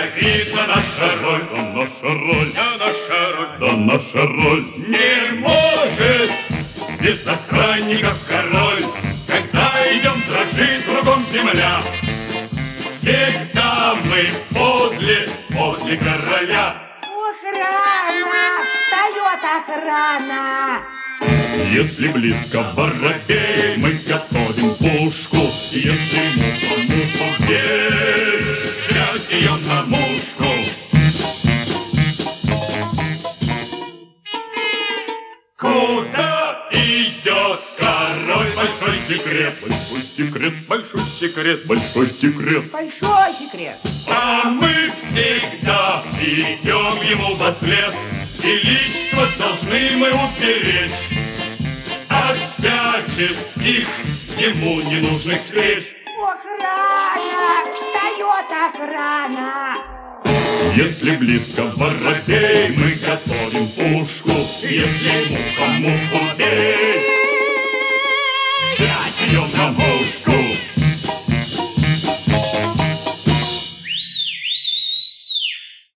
видна наша роль, да наша роль, да наша роль, да наша роль. не может без охранников король, когда идем, дрожит кругом земля. Всегда мы подле короля. Охрана! Встает охрана! Если близко воробей, мы готовим пушку. Если муха бей, Взять ее на мушку. Куда идет король? Большой секрет, большой секрет, большой секрет, большой секрет. Большой секрет! а мы всегда идем ему вослед, и личство должны мы уберечь от всяческих ему ненужных встреч. Охрана! Встает охрана! Если близко воробей, мы готовим пушку. Если муха муху бей, взять ее на мушку.